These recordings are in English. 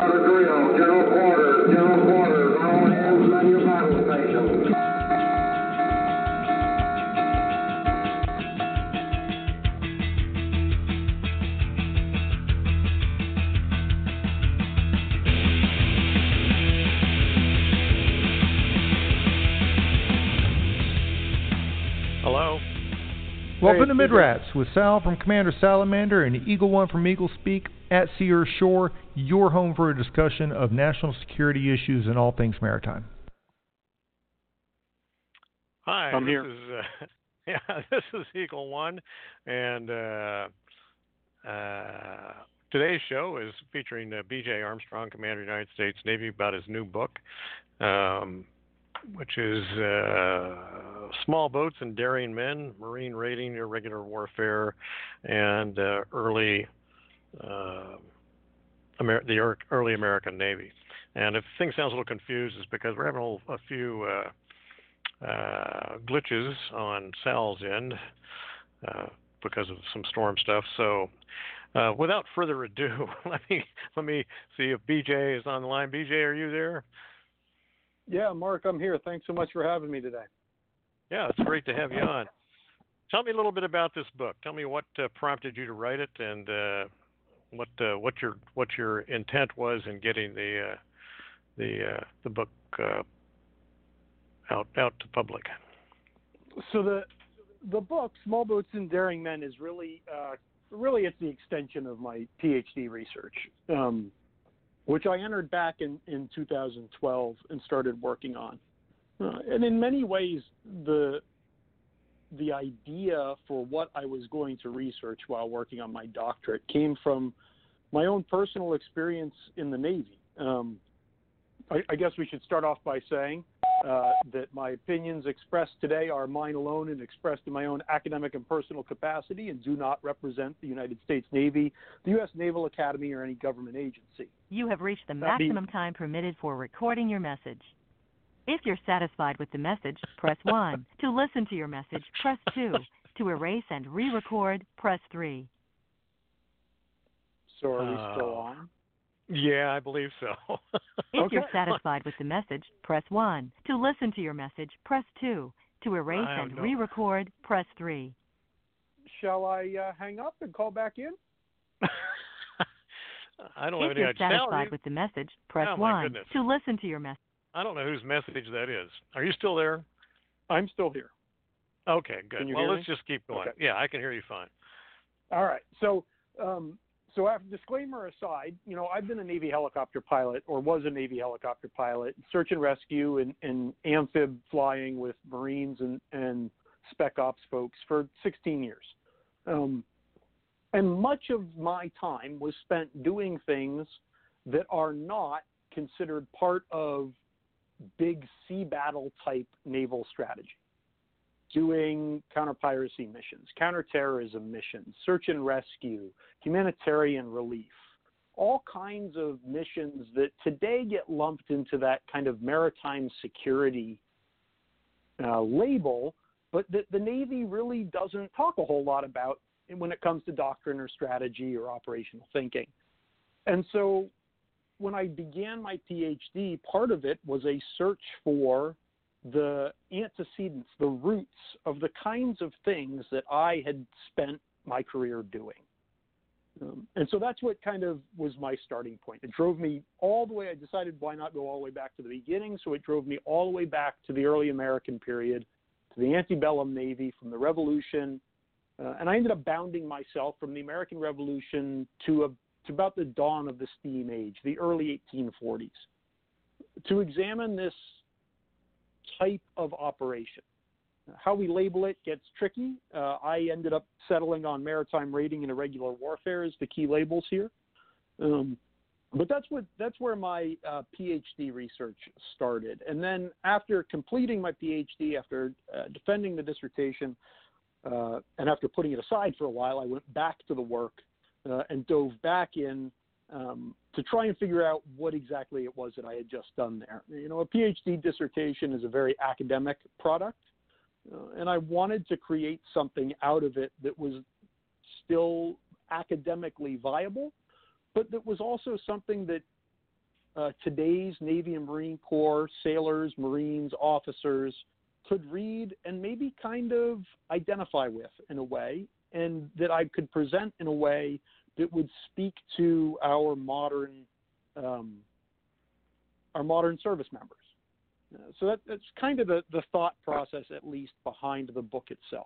General quarters, all hands on your battle stations. Hello. Welcome to Midrats with Sal from Commander Salamander and Eagle One from Eagle Speak at Sea or Shore, your home for a discussion of national security issues and all things maritime. Hi, I'm here. This is Eagle One, and today's show is featuring B.J. Armstrong, Commander of the United States Navy, about his new book, which is Small Boats and Daring Men, Marine Raiding, Irregular Warfare, and the early American Navy. And if things sounds a little confused, it's because we're having a few glitches on Sal's end because of some storm stuff. So without further ado, let me see if BJ is on the line. BJ, are you there? Yeah, Mark, I'm here. Thanks so much for having me today. Yeah, it's great to have you on. Tell me a little bit about this book. Tell me what prompted you to write it, and what your intent was in getting the book out to public. So the book, Small Boats and Daring Men, is really it's the extension of my PhD research, which I entered back in 2012 and started working on. And in many ways, the idea for what I was going to research while working on my doctorate came from my own personal experience in the Navy. I guess we should start off by saying that my opinions expressed today are mine alone and expressed in my own academic and personal capacity and do not represent the United States Navy, the U.S. Naval Academy, or any government agency. You have reached the maximum time permitted for recording your message. If you're satisfied with the message, press 1. To listen to your message, press 2. To erase and re-record, press 3. So are we still on? Yeah, I believe so. If you're satisfied with the message, press 1. To listen to your message, press 2. To erase and re-record, press 3. Shall I hang up and call back in? I don't have If any you're idea. satisfied with the message, press Oh, my 1. goodness. To listen to your message. I don't know whose message that is. Are you still there? I'm still here. Okay, good. Can you Well, hear let's me? just keep going. Okay. Yeah, I can hear you fine. All right. So after disclaimer aside, I've been a Navy helicopter pilot, or was a Navy helicopter pilot, search and rescue and amphib flying with Marines and Spec Ops folks for 16 years. And much of my time was spent doing things that are not considered part of big sea battle type naval strategy. Doing counter-piracy missions, counterterrorism missions, search and rescue, humanitarian relief, all kinds of missions that today get lumped into that kind of maritime security label, but that the Navy really doesn't talk a whole lot about when it comes to doctrine or strategy or operational thinking. And so when I began my PhD, part of it was a search for the antecedents, the roots of the kinds of things that I had spent my career doing. And so that's what kind of was my starting point. It drove me all the way. I decided why not go all the way back to the beginning, so it drove me all the way back to the early American period, to the antebellum Navy, from the Revolution, and I ended up bounding myself from the American Revolution to about the dawn of the steam age, the early 1840s, to examine this type of operation. How we label it gets tricky. I ended up settling on maritime raiding and irregular warfare as the key labels here. But that's where my PhD research started. And then after completing my PhD, after defending the dissertation, and after putting it aside for a while, I went back to the work and dove back in to try and figure out what exactly it was that I had just done there. A PhD dissertation is a very academic product, and I wanted to create something out of it that was still academically viable, but that was also something that today's Navy and Marine Corps sailors, Marines, officers could read and maybe kind of identify with in a way, and that I could present in a way that would speak to our modern service members. So that's kind of the thought process, at least, behind the book itself.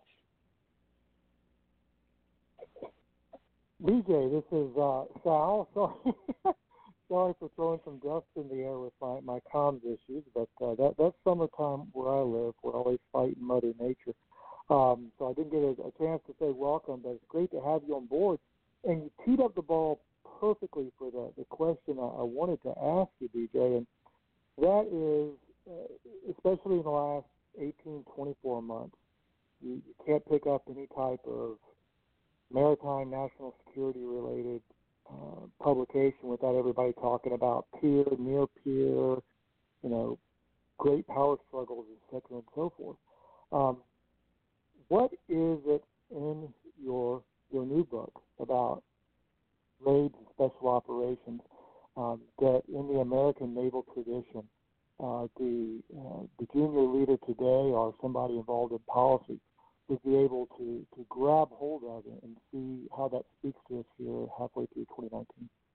BJ, this is Sal. Sorry for throwing some dust in the air with my comms issues, but that's summertime where I live. We're always fighting Mother Nature. So I didn't get a chance to say welcome, but it's great to have you on board. And you teed up the ball perfectly for the question I wanted to ask you, BJ, and that is, especially in the last 18, 24 months, you can't pick up any type of maritime national security related publication without everybody talking about peer, near peer, great power struggles, et cetera, and so forth. What is it in your new book about raids and special operations that in the American naval tradition, the junior leader today or somebody involved in policy would be able to grab hold of it and see how that speaks to us here halfway through 2019?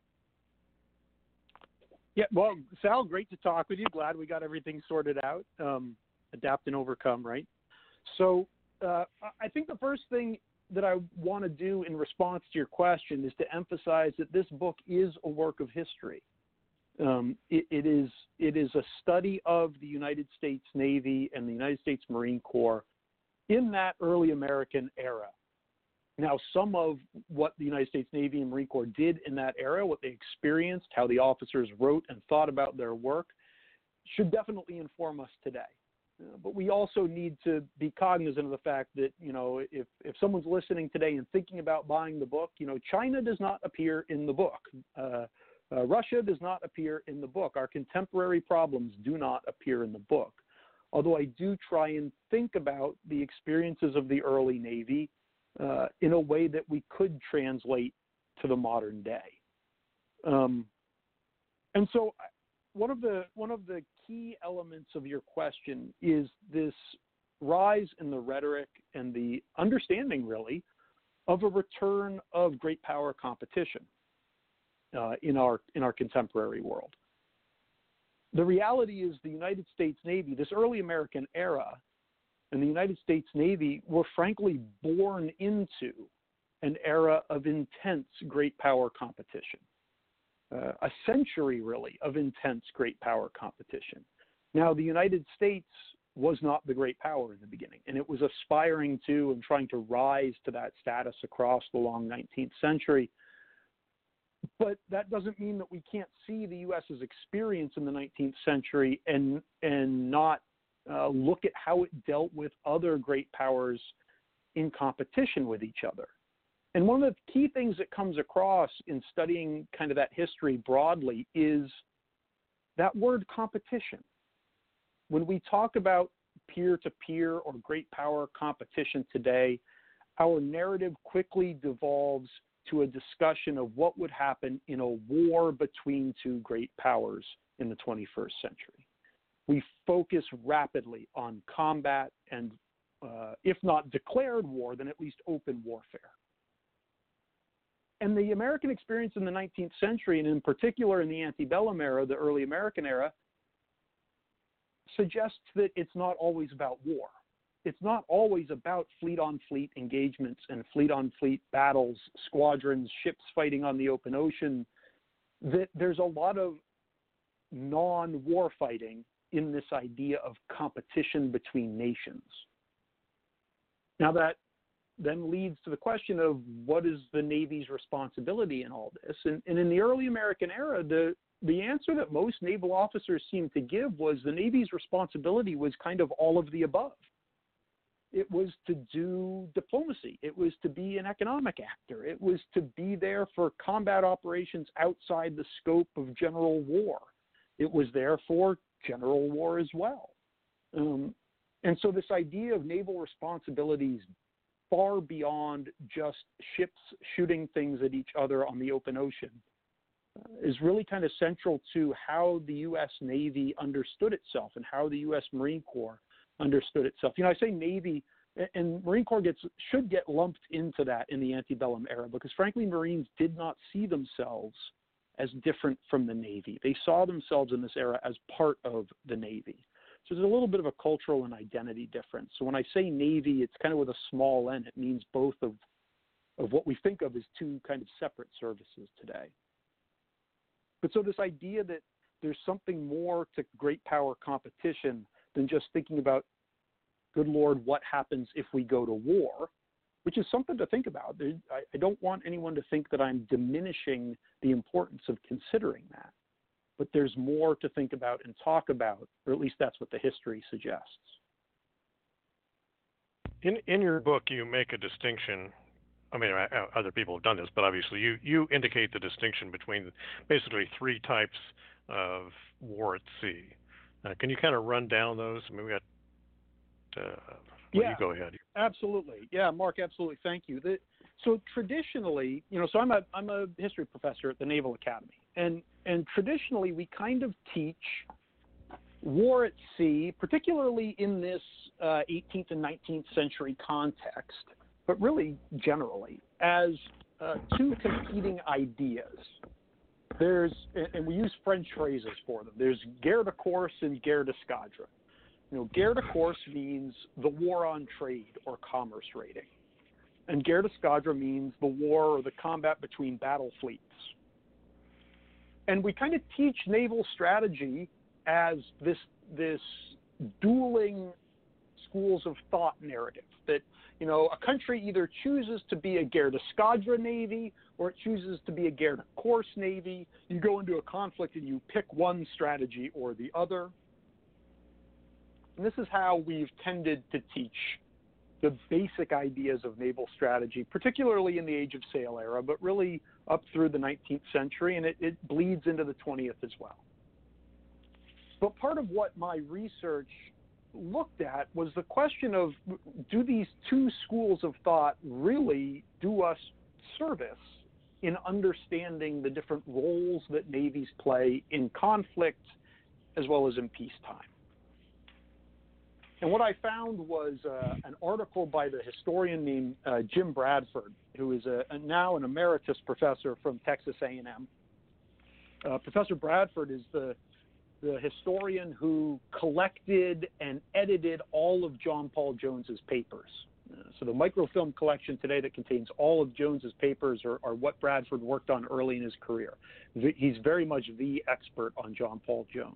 Yeah, well, Sal, great to talk with you. Glad we got everything sorted out. Adapt and overcome, right? So I think the first thing that I want to do in response to your question is to emphasize that this book is a work of history. It is a study of the United States Navy and the United States Marine Corps in that early American era. Now, some of what the United States Navy and Marine Corps did in that era, what they experienced, how the officers wrote and thought about their work, should definitely inform us today. But we also need to be cognizant of the fact that, if someone's listening today and thinking about buying the book, China does not appear in the book. Russia does not appear in the book. Our contemporary problems do not appear in the book. Although I do try and think about the experiences of the early Navy in a way that we could translate to the modern day. And so one of the key elements of your question is this rise in the rhetoric and the understanding, really, of a return of great power competition in our contemporary world. The reality is the United States Navy, this early American era, and the United States Navy were frankly born into an era of intense great power competition, a century really of intense great power competition. Now, the United States was not the great power in the beginning, and it was aspiring to and trying to rise to that status across the long 19th century. But that doesn't mean that we can't see the U.S.'s experience in the 19th century and not look at how it dealt with other great powers in competition with each other. And one of the key things that comes across in studying kind of that history broadly is that word competition. When we talk about peer-to-peer or great power competition today, our narrative quickly devolves to a discussion of what would happen in a war between two great powers in the 21st century. We focus rapidly on combat and, if not declared war, then at least open warfare. And the American experience in the 19th century, and in particular in the antebellum era, the early American era, suggests that it's not always about war. It's not always about fleet-on-fleet engagements and fleet-on-fleet battles, squadrons, ships fighting on the open ocean, that there's a lot of non-war fighting in this idea of competition between nations. Now that then leads to the question of what is the Navy's responsibility in all this? And in the early American era, the answer that most naval officers seemed to give was the Navy's responsibility was kind of all of the above. It was to do diplomacy. It was to be an economic actor. It was to be there for combat operations outside the scope of general war. It was there for general war as well. And so this idea of naval responsibilities far beyond just ships shooting things at each other on the open ocean is really kind of central to how the U.S. Navy understood itself and how the U.S. Marine Corps understood itself. I say Navy, and Marine Corps should get lumped into that in the antebellum era because, frankly, Marines did not see themselves as different from the Navy. They saw themselves in this era as part of the Navy. So there's a little bit of a cultural and identity difference. So when I say Navy, it's kind of with a small n. It means both of what we think of as two kind of separate services today. But so this idea that there's something more to great power competition than just thinking about, good Lord, what happens if we go to war, which is something to think about. I don't want anyone to think that I'm diminishing the importance of considering that. But there's more to think about and talk about, or at least that's what the history suggests. In your book, you make a distinction. I mean, other people have done this, but obviously you indicate the distinction between basically three types of war at sea. Can you kind of run down those? I mean, we got. You go ahead. Absolutely. Yeah, Mark, absolutely. Thank you. So traditionally, so I'm a history professor at the Naval Academy, and traditionally we kind of teach war at sea, particularly in this 18th and 19th century context, but really generally, as two competing ideas. And we use French phrases for them. There's guerre de course and guerre d'escadre. Guerre de course means the war on trade or commerce raiding. And guerre d'escadre means the war or the combat between battle fleets. And we kind of teach naval strategy as this dueling schools of thought narrative that, a country either chooses to be a guerre d'escadre navy or it chooses to be a guerre de course navy. You go into a conflict and you pick one strategy or the other. And this is how we've tended to teach the basic ideas of naval strategy, particularly in the Age of Sail era, but really up through the 19th century, and it bleeds into the 20th as well. But part of what my research looked at was the question of, do these two schools of thought really do us service in understanding the different roles that navies play in conflict as well as in peacetime? And what I found was an article by the historian named Jim Bradford, who is now an emeritus professor from Texas A&M. Professor Bradford is the historian who collected and edited all of John Paul Jones's papers. So the microfilm collection today that contains all of Jones's papers are what Bradford worked on early in his career. He's very much the expert on John Paul Jones.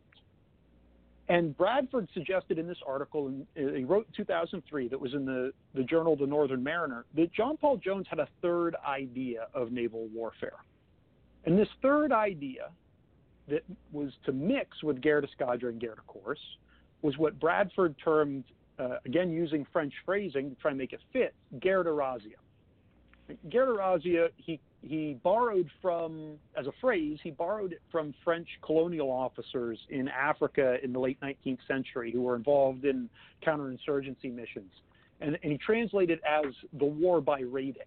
And Bradford suggested in this article, and he wrote in 2003, that was in the journal The Northern Mariner, that John Paul Jones had a third idea of naval warfare. And this third idea that was to mix with guerre d'escadre and guerre de course was what Bradford termed, again using French phrasing to try and make it fit, guerre de razzia. Guerre de razzia, he borrowed from, as a phrase, he borrowed it from French colonial officers in Africa in the late 19th century who were involved in counterinsurgency missions. And he translated as the war by raiding.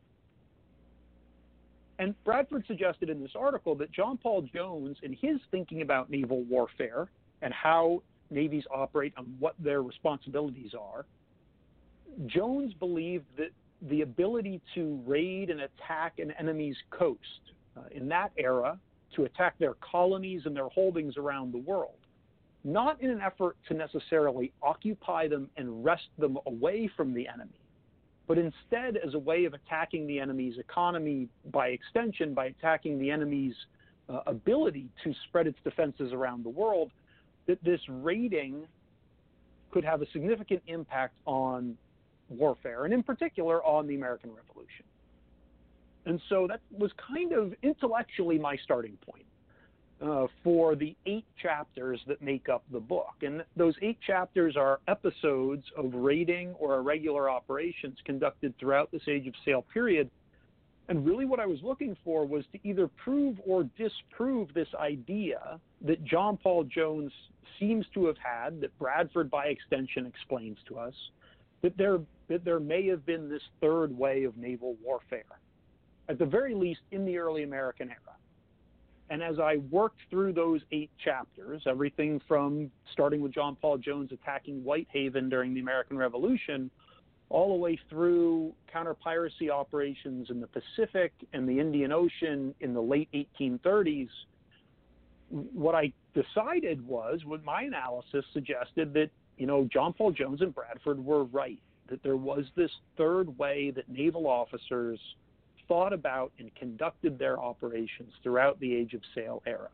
And Bradford suggested in this article that John Paul Jones, in his thinking about naval warfare and how navies operate and what their responsibilities are, Jones believed that the ability to raid and attack an enemy's coast in that era, to attack their colonies and their holdings around the world, not in an effort to necessarily occupy them and wrest them away from the enemy, but instead as a way of attacking the enemy's economy, by extension, by attacking the enemy's ability to spread its defenses around the world, that this raiding could have a significant impact on warfare, and in particular on the American Revolution. And so that was kind of intellectually my starting point for the 8 chapters that make up the book. And those 8 chapters are episodes of raiding or irregular operations conducted throughout this Age of Sail period. And really what I was looking for was to either prove or disprove this idea that John Paul Jones seems to have had, that Bradford by extension explains to us, that there may have been this third way of naval warfare, at the very least in the early American era. And as I worked through those 8 chapters, everything from starting with John Paul Jones attacking Whitehaven during the American Revolution, all the way through counter-piracy operations in the Pacific and the Indian Ocean in the late 1830s, what I decided was, what my analysis suggested, that, John Paul Jones and Bradford were right, that there was this third way that naval officers thought about and conducted their operations throughout the Age of Sail era.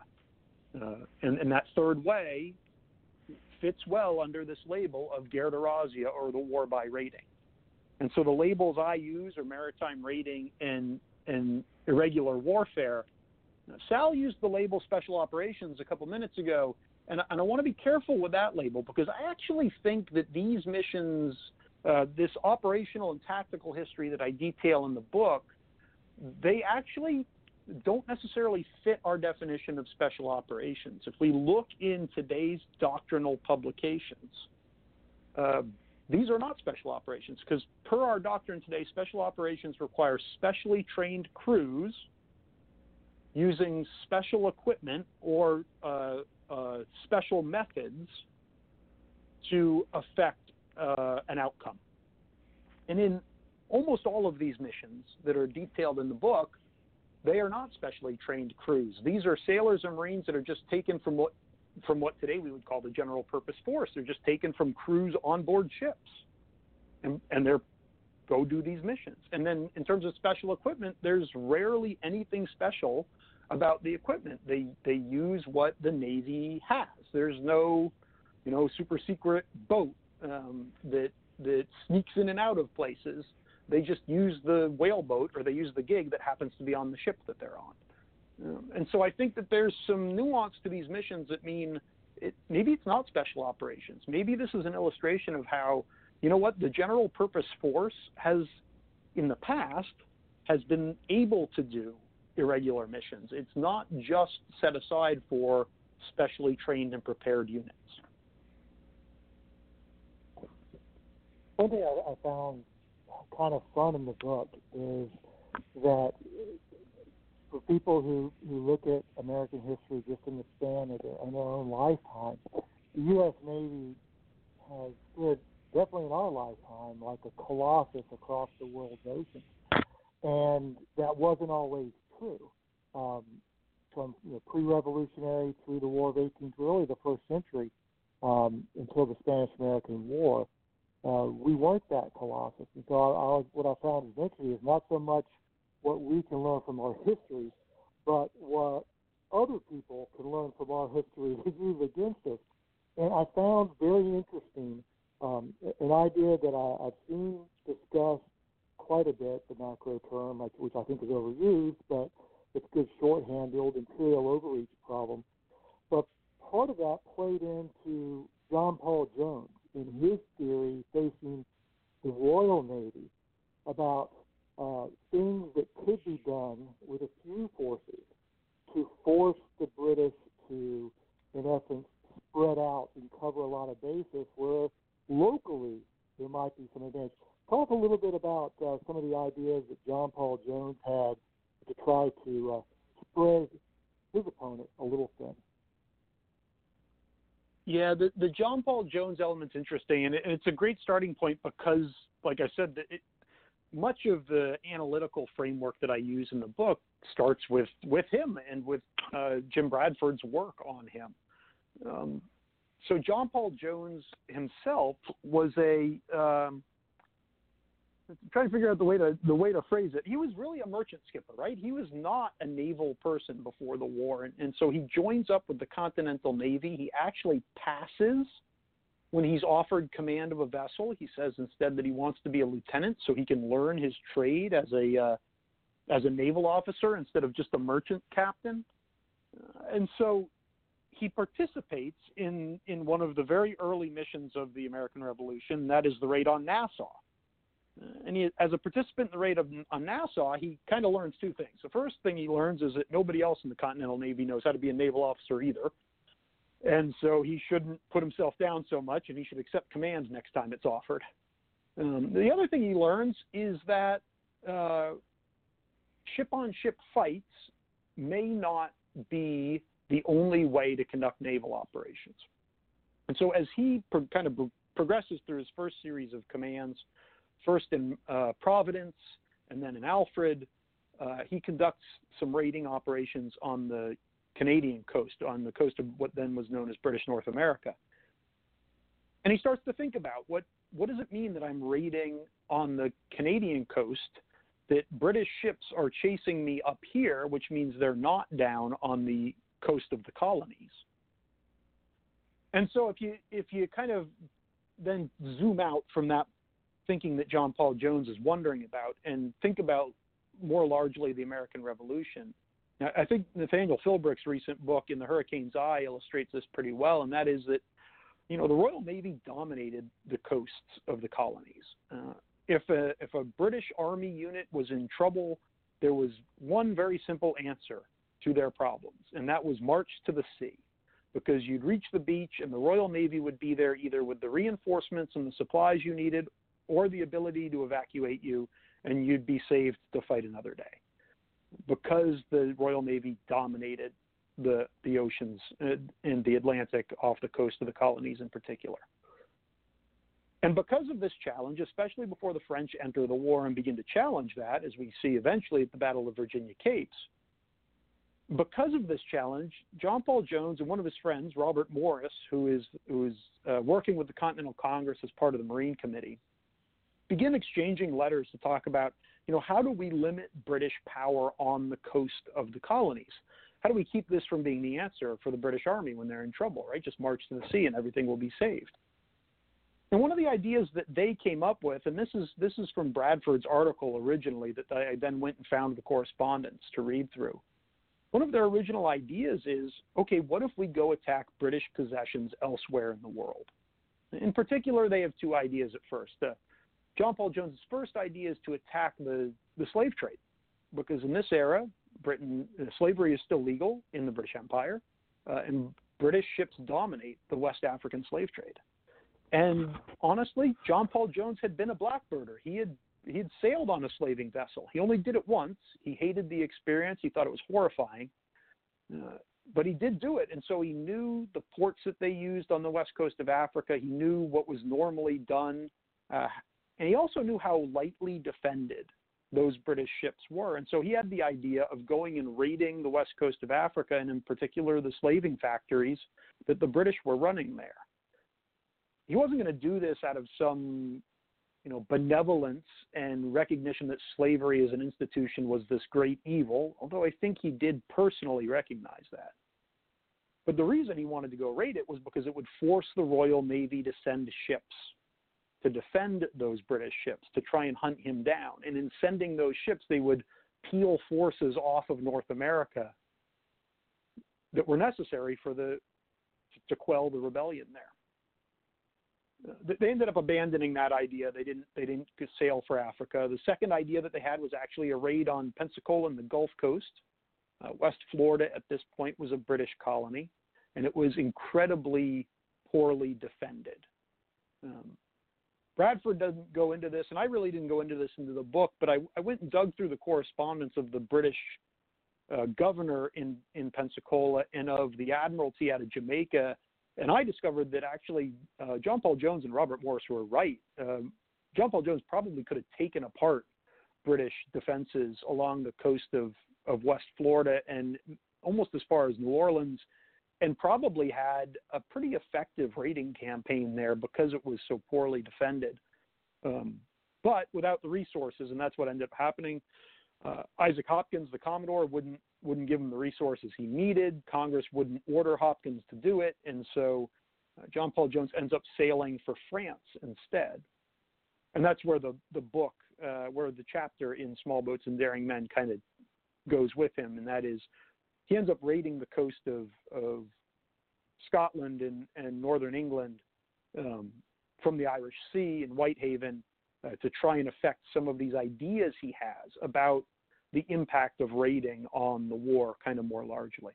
And that third way fits well under this label of guerre de razzia, or the war by raiding. And so the labels I use are maritime raiding and irregular warfare. Now, Sal used the label special operations a couple minutes ago, and I want to be careful with that label, because I actually think that these missions, this operational and tactical history that I detail in the book, they actually don't necessarily fit our definition of special operations. If we look in today's doctrinal publications, these are not special operations, because per our doctrine today, special operations require specially trained crews using special equipment or special methods to affect an outcome. And in almost all of these missions that are detailed in the book, they are not specially trained crews. These are sailors and Marines that are just taken from what today we would call the general purpose force. They're just taken from crews on board ships, and they're go do these missions. And then in terms of special equipment, there's rarely anything special about the equipment. They use what the Navy has. There's no, super secret boat that sneaks in and out of places. They just use the whaleboat, or they use the gig that happens to be on the ship that they're on. And so I think that there's some nuance to these missions that mean maybe it's not special operations. Maybe this is an illustration of how, the general purpose force has, in the past, has been able to do irregular missions. It's not just set aside for specially trained and prepared units. One thing I found kind of fun in the book is that for people who look at American history just in the span of their own lifetime, the U.S. Navy has stood, definitely in our lifetime, like a colossus across the world's oceans. And that wasn't always true. From pre-revolutionary through the War of 18, really the first century, until the Spanish-American War, we weren't that colossus. And so what I found eventually is not so much what we can learn from our history, but what other people can learn from our history to use against us. And I found very interesting an idea that I've seen discussed quite a bit, the macro term, which I think is overused, but it's good shorthand, the old imperial overreach problem. But part of that played into John Paul Jones in his theory facing the Royal Navy about things that could be done with a few forces to force the British to, in essence, spread out and cover a lot of bases where locally there might be some advantage. Talk a little bit about some of the ideas that John Paul Jones had to try to spread his opponent a little thin. Yeah, the John Paul Jones element's interesting, and it's a great starting point because, like I said, much of the analytical framework that I use in the book starts with him and with Jim Bradford's work on him. So John Paul Jones himself was trying to figure out the way to phrase it. He was really a merchant skipper, right? He was not a naval person before the war, and so he joins up with the Continental Navy. He actually passes when he's offered command of a vessel. He says instead that he wants to be a lieutenant so he can learn his trade as a naval officer instead of just a merchant captain. And so he participates in one of the very early missions of the American Revolution, that is the raid on Nassau. And as a participant in the raid on Nassau, he kind of learns two things. The first thing he learns is that nobody else in the Continental Navy knows how to be a naval officer either. And so he shouldn't put himself down so much, and he should accept command next time it's offered. The other thing he learns is that ship-on-ship fights may not be the only way to conduct naval operations. And so as he progresses through his first series of commands, first in Providence and then in Alfred, he conducts some raiding operations on the Canadian coast, on the coast of what then was known as British North America. And he starts to think about what does it mean that I'm raiding on the Canadian coast, that British ships are chasing me up here, which means they're not down on the coast of the colonies. And so if you kind of then zoom out from that thinking that John Paul Jones is wondering about and think about more largely the American Revolution, I think Nathaniel Philbrick's recent book, In the Hurricane's Eye, illustrates this pretty well, and that is that, the Royal Navy dominated the coasts of the colonies. If a British Army unit was in trouble, there was one very simple answer to their problems, and that was march to the sea, because you'd reach the beach and the Royal Navy would be there either with the reinforcements and the supplies you needed or the ability to evacuate you, and you'd be saved to fight another day, because the Royal Navy dominated the oceans and the Atlantic off the coast of the colonies in particular. And because of this challenge, especially before the French enter the war and begin to challenge that, as we see eventually at the Battle of Virginia Capes, because of this challenge, John Paul Jones and one of his friends, Robert Morris, who is working with the Continental Congress as part of the Marine Committee, begin exchanging letters to talk about, how do we limit British power on the coast of the colonies? How do we keep this from being the answer for the British Army when they're in trouble, right? Just march to the sea and everything will be saved. And one of the ideas that they came up with, and this is from Bradford's article originally that I then went and found the correspondence to read through. One of their original ideas is, okay, what if we go attack British possessions elsewhere in the world? In particular, they have two ideas at first. John Paul Jones's first idea is to attack the slave trade, because in this era, slavery is still legal in the British Empire, and British ships dominate the West African slave trade. And honestly, John Paul Jones had been a blackbirder. He had sailed on a slaving vessel. He only did it once. He hated the experience. He thought it was horrifying. But he did do it. And so he knew the ports that they used on the west coast of Africa. He knew what was normally done. And he also knew how lightly defended those British ships were. And so he had the idea of going and raiding the west coast of Africa, and in particular the slaving factories that the British were running there. He wasn't going to do this out of some, benevolence and recognition that slavery as an institution was this great evil, although I think he did personally recognize that. But the reason he wanted to go raid it was because it would force the Royal Navy to send ships to defend those British ships, to try and hunt him down. And in sending those ships, they would peel forces off of North America that were necessary to quell the rebellion there. They ended up abandoning that idea. They didn't sail for Africa. The second idea that they had was actually a raid on Pensacola and the Gulf Coast. West Florida at this point was a British colony, and it was incredibly poorly defended. Bradford doesn't go into this, and I really didn't go into this into the book, but I went and dug through the correspondence of the British governor in Pensacola and of the Admiralty out of Jamaica, and I discovered that actually John Paul Jones and Robert Morris were right. John Paul Jones probably could have taken apart British defenses along the coast of West Florida and almost as far as New Orleans, and probably had a pretty effective raiding campaign there because it was so poorly defended. But without the resources, and that's what ended up happening, Isaac Hopkins, the Commodore, wouldn't give him the resources he needed. Congress wouldn't order Hopkins to do it, and so John Paul Jones ends up sailing for France instead. And that's where the book, where the chapter in Small Boats and Daring Men kind of goes with him, and that is he ends up raiding the coast of Scotland and northern England from the Irish Sea in Whitehaven to try and affect some of these ideas he has about the impact of raiding on the war kind of more largely.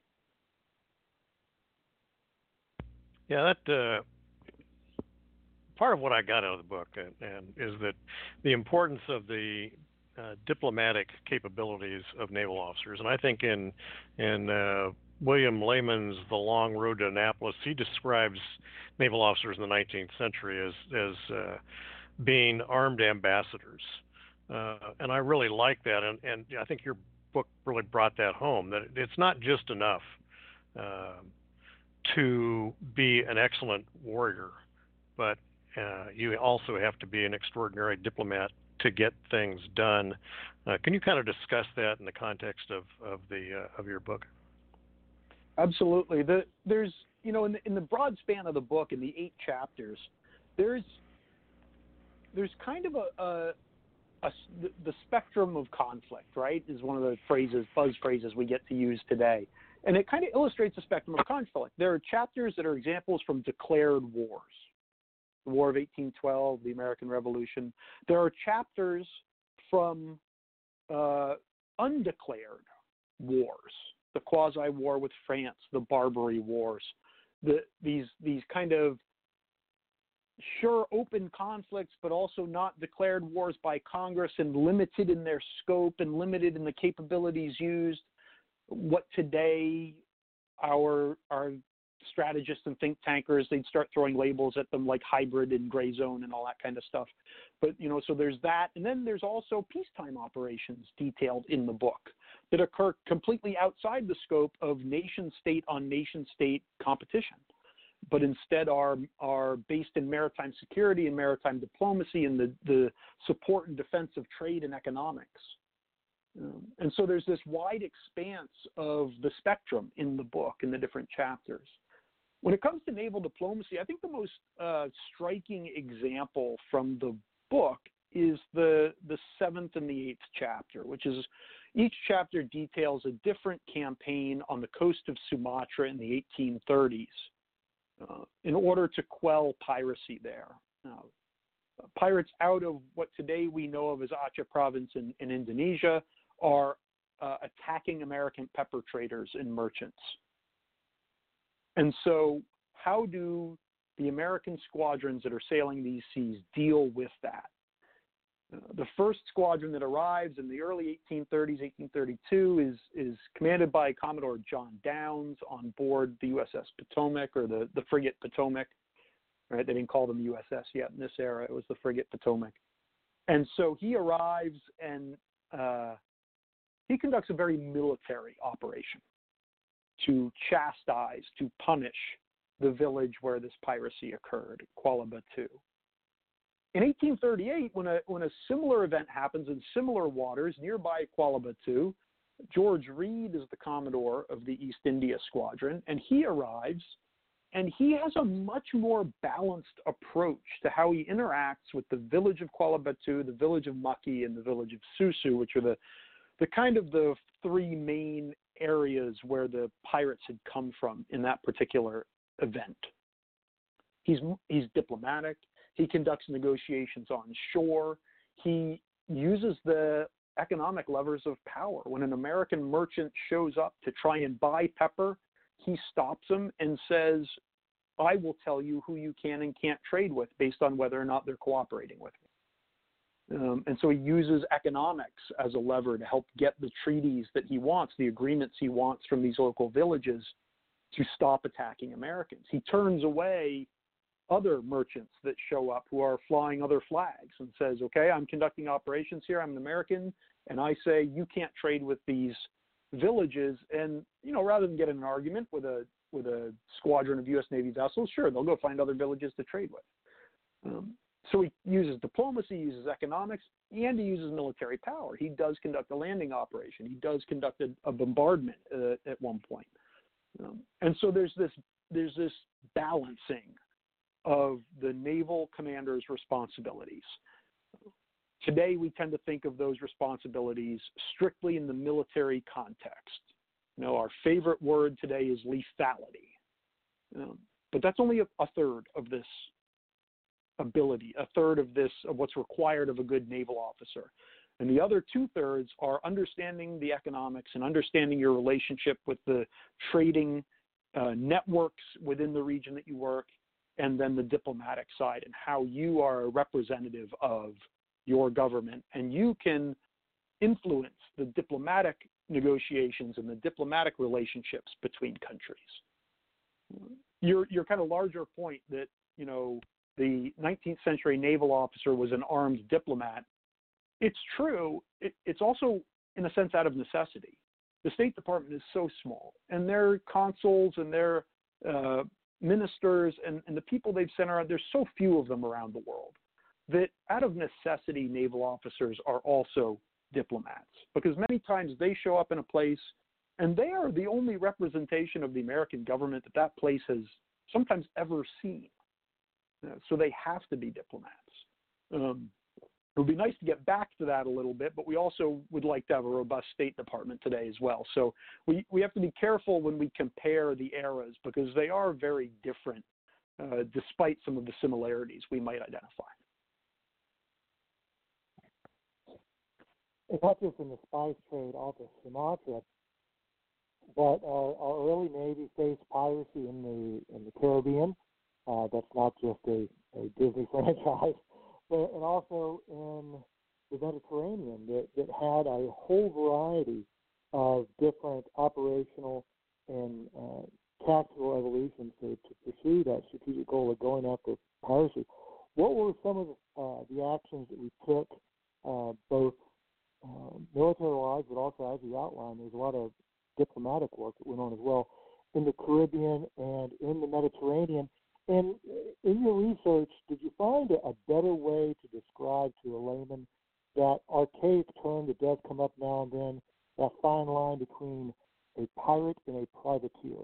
Yeah, that part of what I got out of the book and is that the importance of the diplomatic capabilities of naval officers, and I think in William Layman's The Long Road to Annapolis, he describes naval officers in the 19th century as being armed ambassadors. And I really like that, and I think your book really brought that home, that it's not just enough to be an excellent warrior, but you also have to be an extraordinary diplomat to get things done. Can you kind of discuss that in the context of your book? Absolutely. There's, in the broad span of the book, in the 8 chapters, there's kind of the spectrum of conflict, right, is one of the buzz phrases we get to use today. And it kind of illustrates the spectrum of conflict. There are chapters that are examples from declared wars. The War of 1812, the American Revolution. There are chapters from undeclared wars, the quasi-war with France, the Barbary Wars, these kind of open conflicts, but also not declared wars by Congress and limited in their scope and limited in the capabilities used. What today our strategists and think tankers, they'd start throwing labels at them like hybrid and gray zone and all that kind of stuff. But, so there's that. And then there's also peacetime operations detailed in the book that occur completely outside the scope of nation-state on nation-state competition, but instead are based in maritime security and maritime diplomacy and the support and defense of trade and economics. And so there's this wide expanse of the spectrum in the book, in the different chapters. When it comes to naval diplomacy, I think the most striking example from the book is the 7th and the 8th chapter, which is each chapter details a different campaign on the coast of Sumatra in the 1830s in order to quell piracy there. Pirates out of what today we know of as Aceh province in Indonesia are attacking American pepper traders and merchants. And so how do the American squadrons that are sailing these seas deal with that? The first squadron that arrives in the early 1830s, 1832, is commanded by Commodore John Downs on board the USS Potomac, or the frigate Potomac. Right? They didn't call them USS yet in this era. It was the frigate Potomac. And so he arrives and he conducts a very military operation to chastise, to punish the village where this piracy occurred, Kuala Batu. In 1838, when a similar event happens in similar waters nearby Kuala Batu, George Reed is the Commodore of the East India Squadron, and he arrives, and he has a much more balanced approach to how he interacts with the village of Kuala Batu, the village of Maki, and the village of Susu, which are the kind of the 3 main areas where the pirates had come from in that particular event. He's diplomatic. He conducts negotiations on shore. He uses the economic levers of power. When an American merchant shows up to try and buy pepper, he stops them and says, I will tell you who you can and can't trade with based on whether or not they're cooperating with me. And so he uses economics as a lever to help get the treaties that he wants, the agreements he wants from these local villages to stop attacking Americans. He turns away other merchants that show up who are flying other flags and says, okay, I'm conducting operations here. I'm an American. And I say, you can't trade with these villages. And, rather than get in an argument with a squadron of U.S. Navy vessels, sure, they'll go find other villages to trade with. So he uses diplomacy, he uses economics, and he uses military power. He does conduct a landing operation. He does conduct a bombardment at one point. And so there's this balancing of the naval commander's responsibilities. Today, we tend to think of those responsibilities strictly in the military context. Our favorite word today is lethality. But that's only a third of this ability, a third of what's required of a good naval officer. And the other 2/3 are understanding the economics and understanding your relationship with the trading networks within the region that you work, and then the diplomatic side and how you are a representative of your government. And you can influence the diplomatic negotiations and the diplomatic relationships between countries. Your kind of larger point that, the 19th century naval officer was an armed diplomat, it's true. It's also, in a sense, out of necessity. The State Department is so small, and their consuls and their ministers and the people they've sent around, there's so few of them around the world that out of necessity, naval officers are also diplomats, because many times they show up in a place and they are the only representation of the American government that place has sometimes ever seen. So they have to be diplomats. It would be nice to get back to that a little bit, but we also would like to have a robust State Department today as well. So we have to be careful when we compare the eras, because they are very different, despite some of the similarities we might identify. It's not just in the spice trade off of Sumatra, but our early Navy faced piracy in the Caribbean. That's not just a Disney franchise, but and also in the Mediterranean that had a whole variety of different operational and tactical evolutions to pursue that strategic goal of going after piracy. What were some of the actions that we took, both military-wise, but also, as you outlined, there's a lot of diplomatic work that went on as well in the Caribbean and in the Mediterranean. And in your research, did you find a better way to describe to a layman that archaic term that does come up now and then, that fine line between a pirate and a privateer?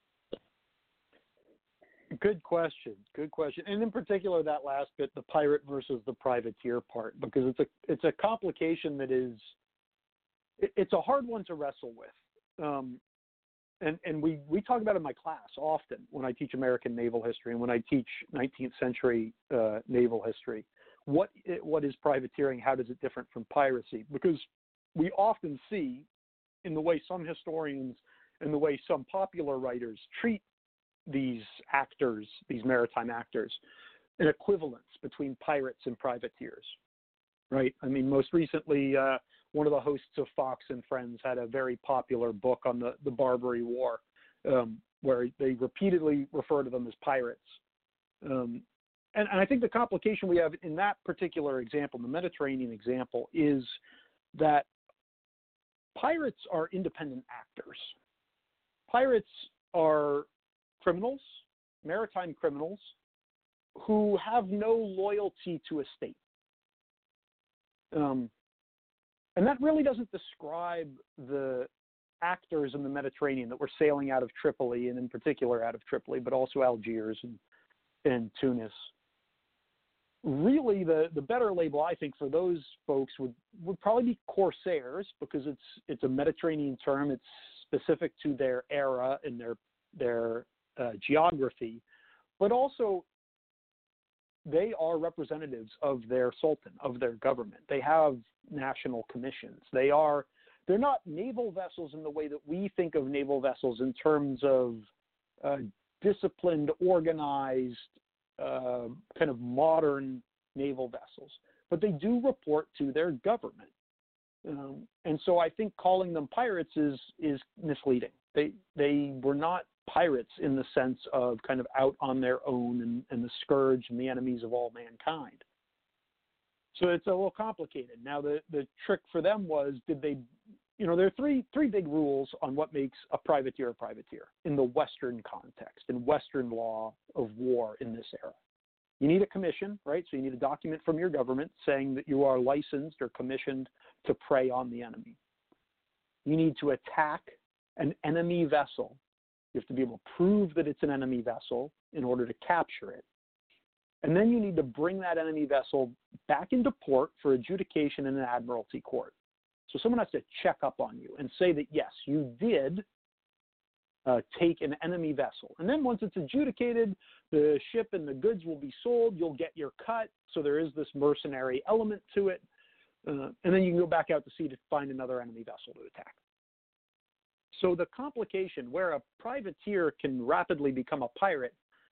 Good question. And in particular, that last bit, the pirate versus the privateer part, because it's a complication that it's a hard one to wrestle with. And we talk about it in my class often when I teach American naval history and when I teach 19th century naval history. What is privateering? How does it differ from piracy? Because we often see, in the way some historians and the way some popular writers treat these actors, these maritime actors, an equivalence between pirates and privateers, right? I mean, most recently, one of the hosts of Fox and Friends had a very popular book on the Barbary War, where they repeatedly refer to them as pirates. And I think the complication we have in that particular example, the Mediterranean example, is that pirates are independent actors. Pirates are criminals, maritime criminals, who have no loyalty to a state. And that really doesn't describe the actors in the Mediterranean that were sailing out of Tripoli, and in particular out of Tripoli, but also Algiers and Tunis. Really, the better label, I think, for those folks would probably be corsairs, because it's a Mediterranean term. It's specific to their era and their geography, but also they are representatives of their sultan, of their government. They have national commissions. They're not naval vessels in the way that we think of naval vessels in terms of disciplined, organized, kind of modern naval vessels, but they do report to their government. And so I think calling them pirates is misleading. They were not pirates in the sense of kind of out on their own and the scourge and the enemies of all mankind. So it's a little complicated. Now the trick for them was, there are three big rules on what makes a privateer in the Western context, in Western law of war in this era. You need a commission, right? So you need a document from your government saying that you are licensed or commissioned to prey on the enemy. You need to attack an enemy vessel. You have to be able to prove that it's an enemy vessel in order to capture it. And then you need to bring that enemy vessel back into port for adjudication in an admiralty court. So someone has to check up on you and say that, yes, you did take an enemy vessel. And then once it's adjudicated, the ship and the goods will be sold. You'll get your cut. So there is this mercenary element to it. And then you can go back out to sea to find another enemy vessel to attack. So the complication where a privateer can rapidly become a pirate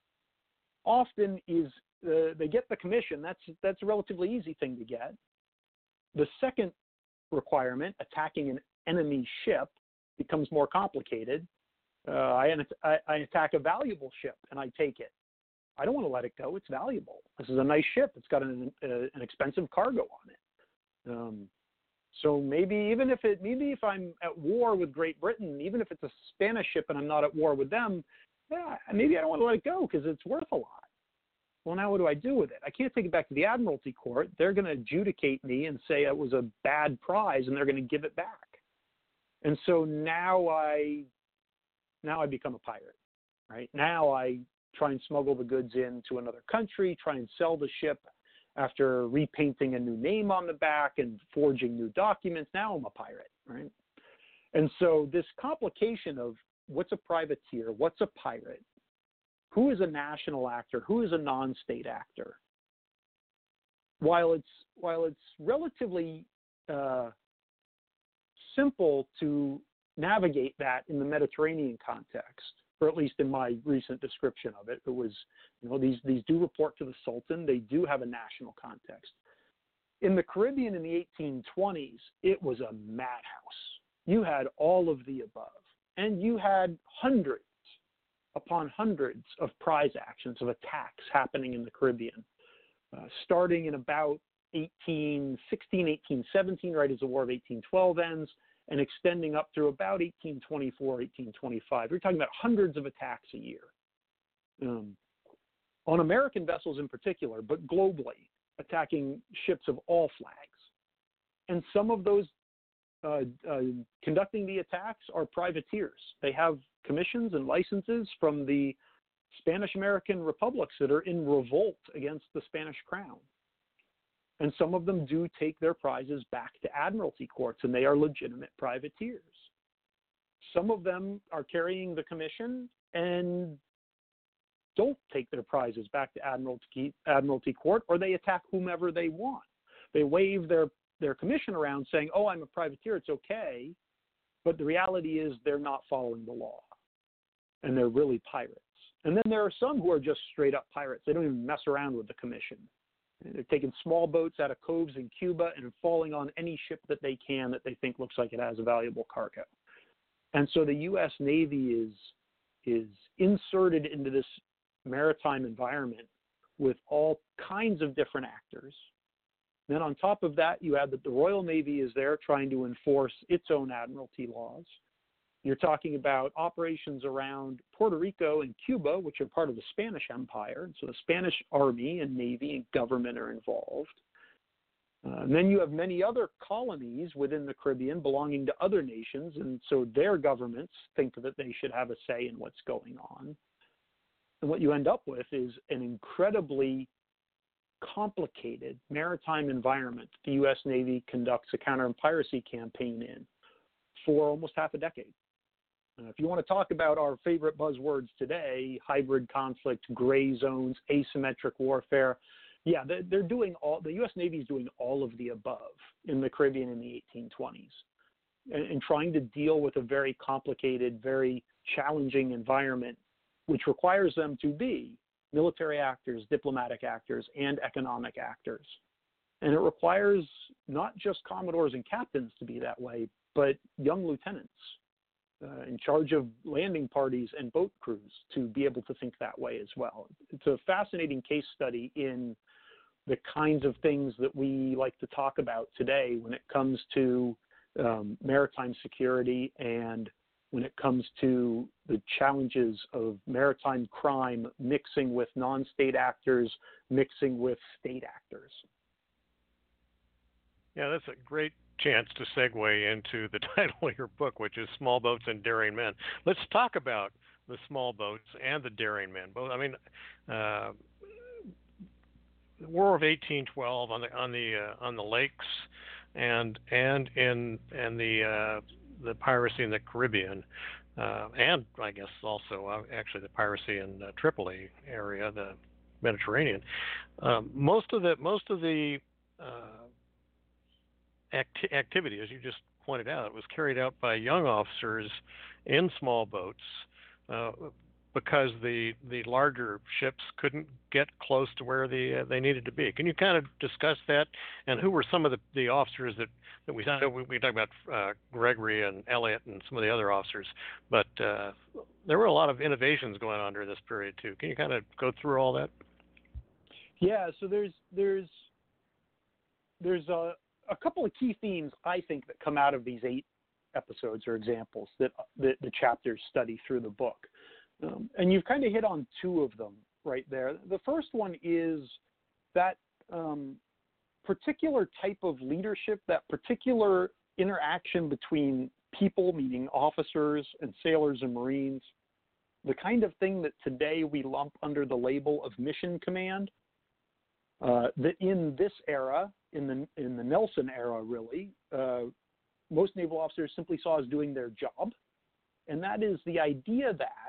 often is they get the commission. That's a relatively easy thing to get. The second requirement, attacking an enemy ship becomes more complicated, I attack a valuable ship and I take it. I don't want to let it go. It's valuable. This is a nice ship. It's got an expensive cargo on it. So maybe if I'm at war with Great Britain, even if it's a Spanish ship and I'm not at war with them, maybe I don't want to let it go because it's worth a lot. Well, now what do I do with it? I can't take it back to the Admiralty Court. They're going to adjudicate me and say it was a bad prize, and they're going to give it back. And so now I become a pirate, right? Now I try and smuggle the goods into another country, try and sell the ship after repainting a new name on the back and forging new documents. Now I'm a pirate, right? And so this complication of what's a privateer, what's a pirate, who is a national actor, who is a non-state actor, while it's relatively simple to navigate that in the Mediterranean context, or at least in my recent description of it, it was, these do report to the Sultan. They do have a national context. In the Caribbean in the 1820s, it was a madhouse. You had all of the above, and you had hundreds upon hundreds of prize actions, of attacks happening in the Caribbean, starting in about 1816, 1817, right as the War of 1812 ends, and extending up through about 1824, 1825. We're talking about hundreds of attacks a year on American vessels in particular, but globally, attacking ships of all flags. And some of those conducting the attacks are privateers. They have commissions and licenses from the Spanish-American republics that are in revolt against the Spanish crown. And some of them do take their prizes back to admiralty courts, and they are legitimate privateers. Some of them are carrying the commission and don't take their prizes back to admiralty court, or they attack whomever they want. They wave their commission around saying, oh, I'm a privateer, it's okay. But the reality is they're not following the law, and they're really pirates. And then there are some who are just straight up pirates. They don't even mess around with the commission. They're taking small boats out of coves in Cuba and falling on any ship that they can that they think looks like it has a valuable cargo. And so the U.S. Navy is inserted into this maritime environment with all kinds of different actors. Then on top of that, you add that the Royal Navy is there trying to enforce its own admiralty laws. You're talking about operations around Puerto Rico and Cuba, which are part of the Spanish Empire. So the Spanish Army and Navy and government are involved. And then you have many other colonies within the Caribbean belonging to other nations, and so their governments think that they should have a say in what's going on. And what you end up with is an incredibly complicated maritime environment the U.S. Navy conducts a counter-piracy campaign in for almost half a decade. If you want to talk about our favorite buzzwords today, hybrid conflict, gray zones, asymmetric warfare, yeah, they're doing the U.S. Navy is doing all of the above in the Caribbean in the 1820s and trying to deal with a very complicated, very challenging environment, which requires them to be military actors, diplomatic actors, and economic actors. And it requires not just commodores and captains to be that way, but young lieutenants in charge of landing parties and boat crews to be able to think that way as well. It's a fascinating case study in the kinds of things that we like to talk about today when it comes to maritime security and when it comes to the challenges of maritime crime mixing with non-state actors, mixing with state actors. Yeah, that's a great chance to segue into the title of your book, which is Small Boats and Daring Men. Let's talk about the small boats and the daring men. Both, I mean, the War of 1812 on the lakes, and in the piracy in the Caribbean, and I guess also actually the piracy in the Tripoli area, the Mediterranean. Most of the activity, as you just pointed out, was carried out by young officers in small boats, because the larger ships couldn't get close to where they needed to be. Can you kind of discuss that? And who were some of the officers that we talked about Gregory and Elliott and some of the other officers, but there were a lot of innovations going on during this period too. Can you kind of go through all that? Yeah, so there's a couple of key themes I think that come out of these 8 episodes or examples that the chapters study through the book. And you've kind of hit on 2 of them right there. The first one is that particular type of leadership, that particular interaction between people, meaning officers and sailors and Marines, the kind of thing that today we lump under the label of mission command, that in this era, in the Nelson era really, most naval officers simply saw as doing their job. And that is the idea that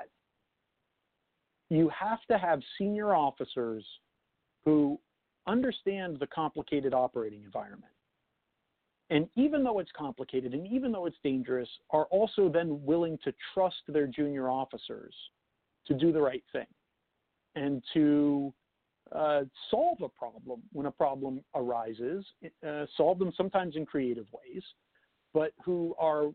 you have to have senior officers who understand the complicated operating environment. And even though it's complicated and even though it's dangerous, are also then willing to trust their junior officers to do the right thing and to solve a problem when a problem arises, solve them sometimes in creative ways, but who are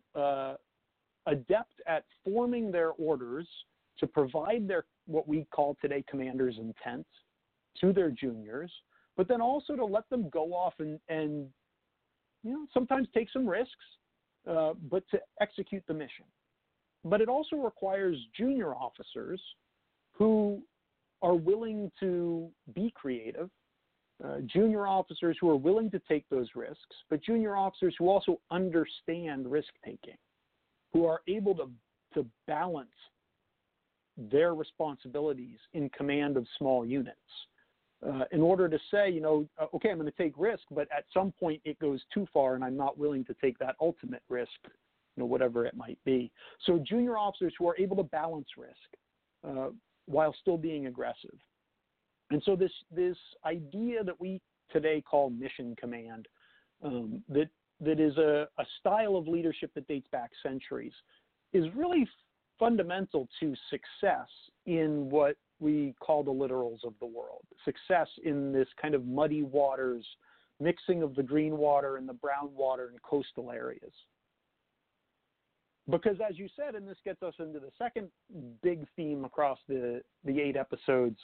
adept at forming their orders to provide their what we call today commander's intent to their juniors, but then also to let them go off and sometimes take some risks, but to execute the mission. But it also requires junior officers who are willing to be creative, junior officers who are willing to take those risks, but junior officers who also understand risk-taking, who are able to balance their responsibilities in command of small units in order to say, okay, I'm going to take risk, but at some point it goes too far and I'm not willing to take that ultimate risk, whatever it might be. So junior officers who are able to balance risk while still being aggressive. And so this idea that we today call mission command, that is a style of leadership that dates back centuries, is really fundamental to success in what we call the littorals of the world. Success in this kind of muddy waters, mixing of the green water and the brown water in coastal areas. Because as you said, and this gets us into the second big theme across the 8 episodes,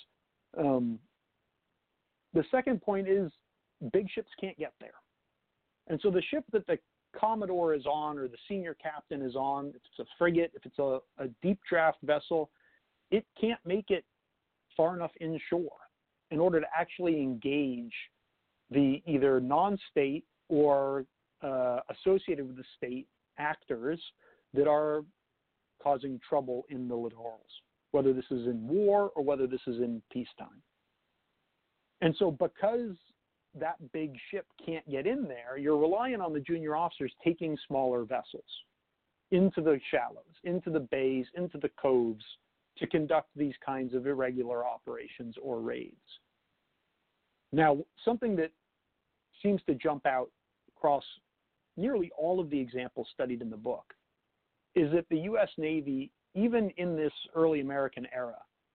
the second point is big ships can't get there. And so the ship that the Commodore is on or the senior captain is on, if it's a frigate, if it's a deep draft vessel, it can't make it far enough inshore in order to actually engage the either non-state or associated with the state actors that are causing trouble in the littorals, whether this is in war or whether this is in peacetime. And so because that big ship can't get in there, you're relying on the junior officers taking smaller vessels into the shallows, into the bays, into the coves to conduct these kinds of irregular operations or raids. Now, something that seems to jump out across nearly all of the examples studied in the book is that the U.S. Navy, even in this early American era,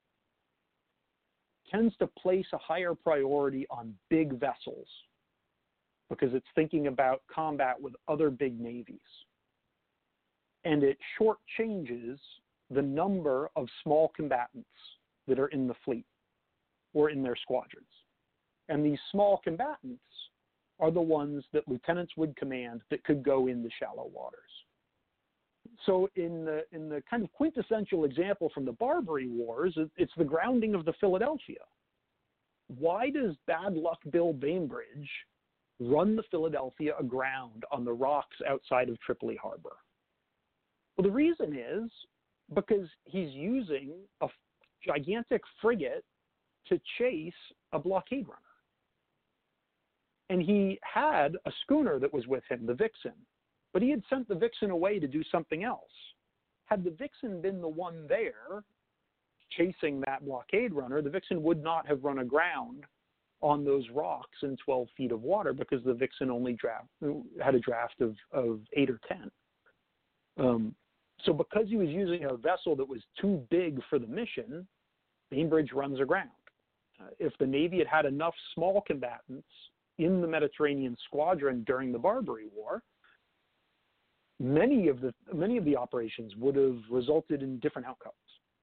tends to place a higher priority on big vessels because it's thinking about combat with other big navies. And it shortchanges the number of small combatants that are in the fleet or in their squadrons. And these small combatants are the ones that lieutenants would command that could go in the shallow waters. So in the kind of quintessential example from the Barbary Wars, it's the grounding of the Philadelphia. Why does Bad Luck Bill Bainbridge run the Philadelphia aground on the rocks outside of Tripoli Harbor? Well, the reason is because he's using a gigantic frigate to chase a blockade runner. And he had a schooner that was with him, the Vixen, but he had sent the Vixen away to do something else. Had the Vixen been the one there chasing that blockade runner, the Vixen would not have run aground on those rocks in 12 feet of water because the Vixen only had a draft of 8 or 10. So because he was using a vessel that was too big for the mission, Bainbridge runs aground. If the Navy had had enough small combatants in the Mediterranean squadron during the Barbary War, many of the operations would have resulted in different outcomes.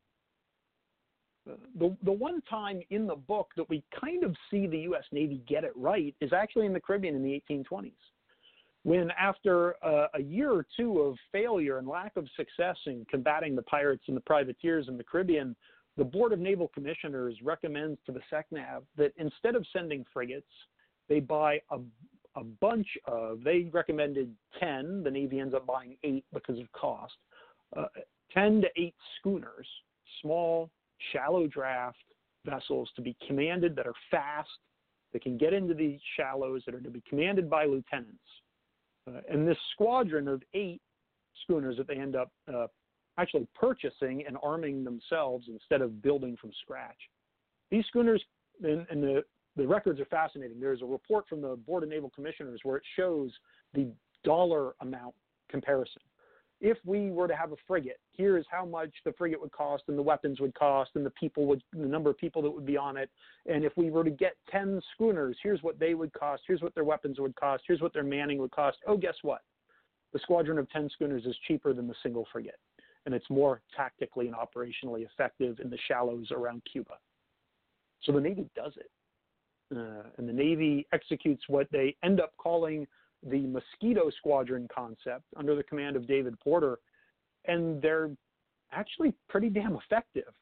The one time in the book that we kind of see the U.S. Navy get it right is actually in the Caribbean in the 1820s, when after a year or two of failure and lack of success in combating the pirates and the privateers in the Caribbean, the Board of Naval Commissioners recommends to the SECNAV that instead of sending frigates, they buy a bunch of, they recommended 10, the Navy ends up buying 8 because of cost, 10 to 8 schooners, small, shallow draft vessels to be commanded that are fast, that can get into the shallows, that are to be commanded by lieutenants. And this squadron of 8 schooners that they end up actually purchasing and arming themselves instead of building from scratch. These schooners, and the records are fascinating. There's a report from the Board of Naval Commissioners where it shows the dollar amount comparison. If we were to have a frigate, here is how much the frigate would cost and the weapons would cost and the number of people that would be on it. And if we were to get 10 schooners, here's what they would cost, here's what their weapons would cost, here's what their manning would cost. Oh, guess what? The squadron of 10 schooners is cheaper than the single frigate. And it's more tactically and operationally effective in the shallows around Cuba. So the Navy does it. And the Navy executes what they end up calling the Mosquito Squadron concept under the command of David Porter, and they're actually pretty damn effective.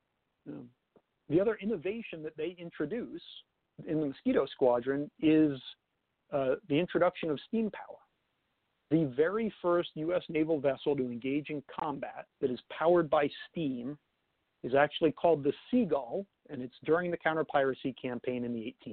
The other innovation that they introduce in the Mosquito Squadron is the introduction of steam power. The very first U.S. naval vessel to engage in combat that is powered by steam is actually called the Seagull, and it's during the counter-piracy campaign in the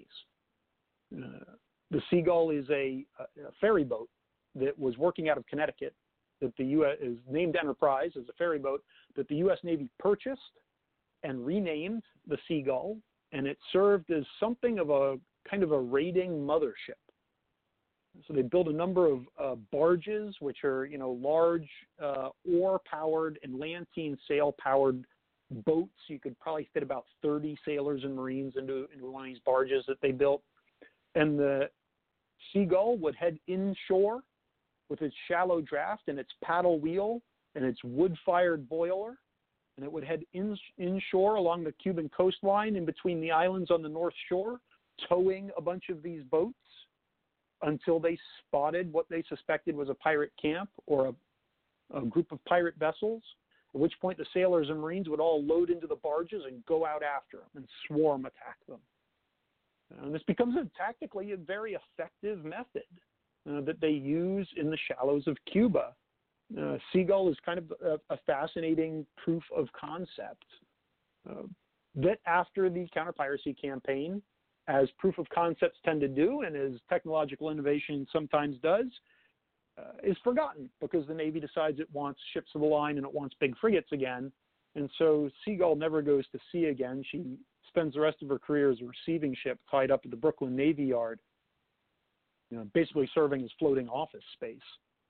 1820s. The Seagull is a ferry boat that was working out of Connecticut that the U.S. is named Enterprise as a ferry boat that the U.S. Navy purchased and renamed the Seagull, and it served as something of a kind of a raiding mothership. So they built a number of barges, which are large oar-powered and lantine sail-powered boats. You could probably fit about 30 sailors and Marines into one of these barges that they built. And the Seagull would head inshore with its shallow draft and its paddle wheel and its wood-fired boiler, and it would head inshore along the Cuban coastline in between the islands on the north shore, towing a bunch of these boats until they spotted what they suspected was a pirate camp or a group of pirate vessels, at which point the sailors and Marines would all load into the barges and go out after them and swarm attack them. And this becomes tactically a very effective method that they use in the shallows of Cuba. Seagull is kind of a fascinating proof of concept that after the counter-piracy campaign, as proof of concepts tend to do and as technological innovation sometimes does, is forgotten because the Navy decides it wants ships of the line and it wants big frigates again. And so Seagull never goes to sea again. She spends the rest of her career as a receiving ship tied up at the Brooklyn Navy Yard, basically serving as floating office space.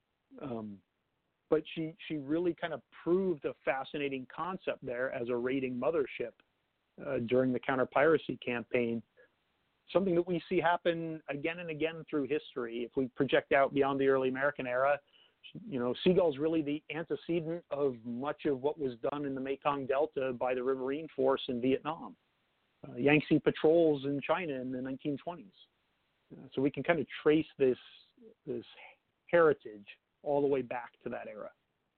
But she really kind of proved a fascinating concept there as a raiding mothership during the counter-piracy campaign, something that we see happen again and again through history. If we project out beyond the early American era, Seagull is really the antecedent of much of what was done in the Mekong Delta by the Riverine Force in Vietnam. Yangtze patrols in China in the 1920s. So we can kind of trace this heritage all the way back to that era.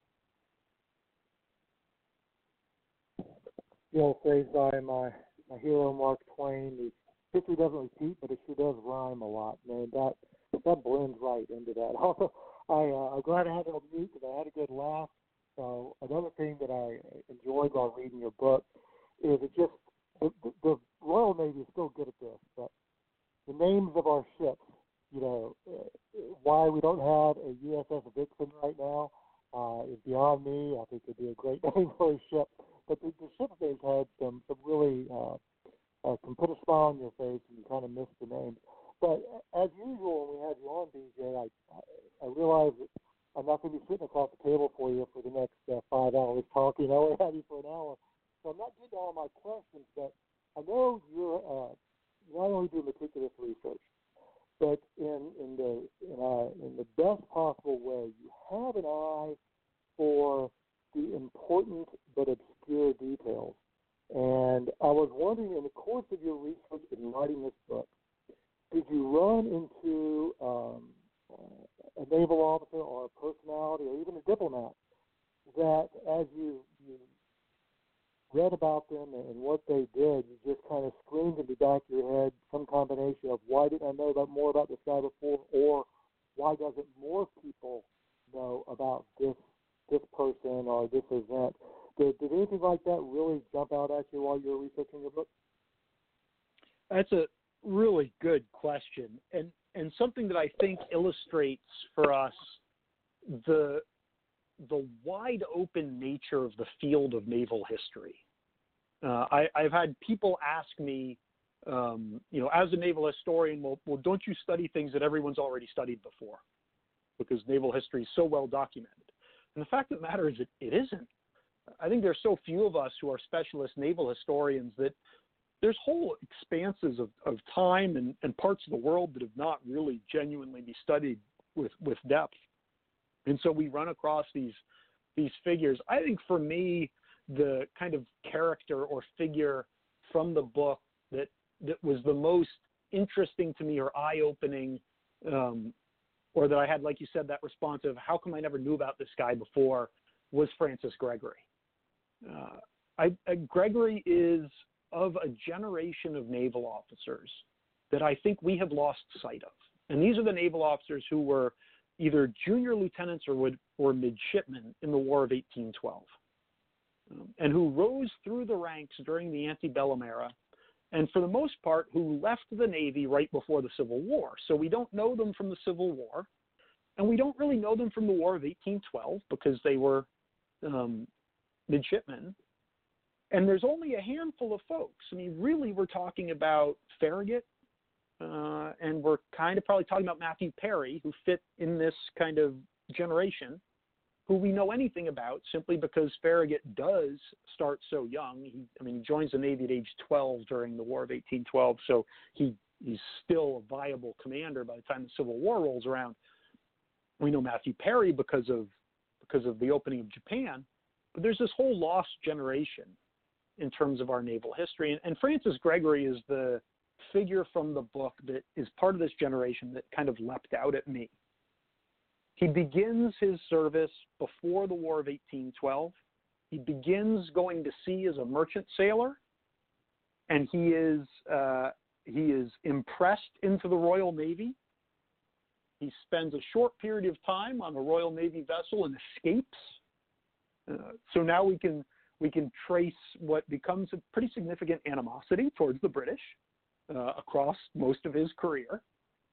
The old phrase by my hero Mark Twain, the history doesn't repeat, but it sure does rhyme a lot, man. That blends right into that. Also, I'm glad I had it on mute because I had a good laugh. So another thing that I enjoyed while reading your book is it just the Royal Navy is still good at this, but the names of our ships, why we don't have a USS Vixen right now is beyond me. I think it'd be a great name for a ship. But the ship names had some really can put a smile on your face and you kind of miss the names. But as usual, when we have you on, BJ, I realize that I'm not going to be sitting across the table for you for the next 5 hours talking. I only have you for an hour. So I'm not getting to all my questions, but I know you're not only doing meticulous research, but in the best possible way, you have an eye for the important but obscure details. And I was wondering, in the course of your research in writing this book, did you run into a naval officer or a personality or even a diplomat that, as you read about them and what they did, you just kind of screamed in the back of your head some combination of, why didn't I know more about this guy before, or why doesn't more people know about this person or this event? Did anything like that really jump out at you while you were researching your book? That's a really good question, and something that I think illustrates for us the wide open nature of the field of naval history. I've had people ask me, as a naval historian, well, don't you study things that everyone's already studied before? Because naval history is so well documented. And the fact of the matter is it isn't. I think there's so few of us who are specialist naval historians that there's whole expanses of time and parts of the world that have not really genuinely been studied with depth. And so we run across these figures. I think for me, the kind of character or figure from the book that was the most interesting to me or eye-opening, or that I had, like you said, that response of, how come I never knew about this guy before, was Francis Gregory. Gregory is of a generation of naval officers that I think we have lost sight of. And these are the naval officers who were either junior lieutenants or midshipmen in the War of 1812, and who rose through the ranks during the antebellum era, and for the most part, who left the Navy right before the Civil War. So we don't know them from the Civil War, and we don't really know them from the War of 1812 because they were midshipmen. And there's only a handful of folks. I mean, really, we're talking about Farragut, and we're kind of probably talking about Matthew Perry, who fit in this kind of generation, who we know anything about simply because Farragut does start so young. He joins the Navy at age 12 during the War of 1812, so he's still a viable commander by the time the Civil War rolls around. We know Matthew Perry because of the opening of Japan, but there's this whole lost generation in terms of our naval history. And Francis Gregory is the figure from the book that is part of this generation that kind of leapt out at me. He begins his service before the War of 1812. He begins going to sea as a merchant sailor, and he is impressed into the Royal Navy. He spends a short period of time on a Royal Navy vessel and escapes. So now we can trace what becomes a pretty significant animosity towards the British across most of his career.